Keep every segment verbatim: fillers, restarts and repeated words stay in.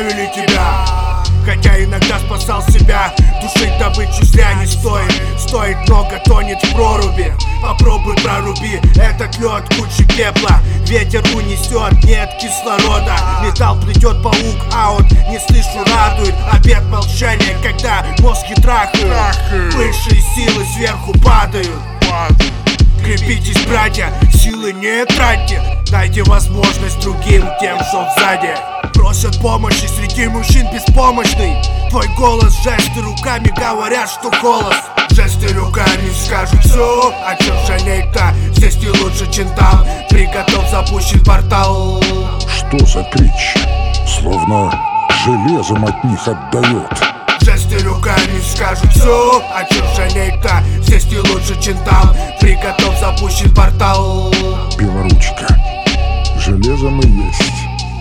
оставили тебя. Хотя иногда спасал себя, душить добычу зря не стоит. Стоит много, тонет в проруби. Попробуй проруби этот лед, кучи пепла. Ветер унесет, нет кислорода. Металл плетет паук, аут, не слышу, радует. Обет молчания, когда мозги трахают. Высшие силы сверху падают. Крепитесь, братья, силы не тратьте. Дайте возможность другим, тем, что сзади. Просят помощи, среди мужчин беспомощный. Твой голос, жесты руками говорят, что голос. Жесты руками скажут все, о чем жалеть-то. Здесь не лучше, чем там. Приготовь, запущен портал. Что за крич? Словно железом от них отдает. Жесты руками скажут все, о чем жалеть-то. Здесь не лучше, чем там. Приготовь, запущен портал. Белоручка, железом и есть.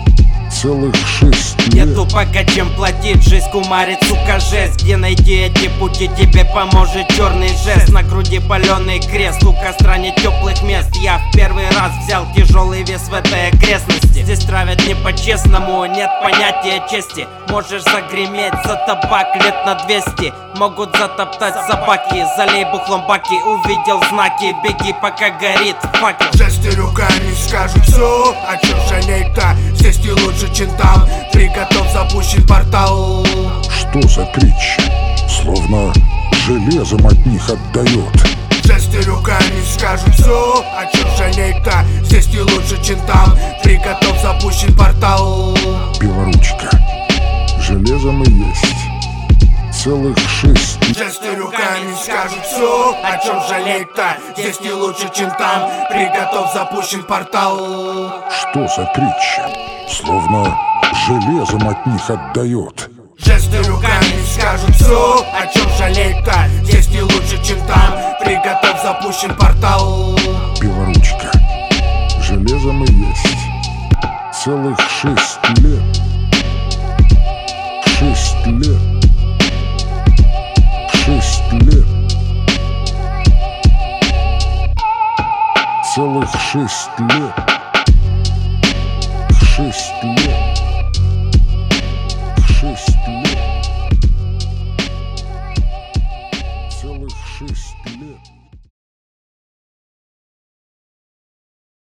Целых шесть лет. Нету пока чем платить, жизнь кумарит, сука, жесть. Где найти эти пути, тебе поможет черный жест. На груди паленый крест, у костра не теплых мест. Я в первый раз взял тяжелый вес в этой окрестности. Здесь травят не по-честному, нет понятия чести. Можешь загреметь за табак лет на двести. Могут затоптать собаки, залей бухлом баки. Увидел знаки, беги пока горит факел. Жесты руками скажут все, о чем жалеть-то. Здесь не лучше, чем там. Приготовь, запущен портал. Что за крич? Словно железом от них отдает. Жесты руками скажут все, о чем жалеть-то. Здесь не лучше, чем там. Приготовь, запущен портал. Белоручка, железом и есть. Целых шесть лет. Жесты руками скажут все, о чем жалеть-то. Здесь не лучше, чем там. Приготовь, запущен портал. Что за крич? Словно железом от них отдает. Жесты руками скажут все, о чем жалеть-то. Здесь не лучше, чем там. Приготовь, запущен портал. Белоручка, железом и есть. Целых шесть лет. Шесть лет. Шесть лет. Целых шесть лет.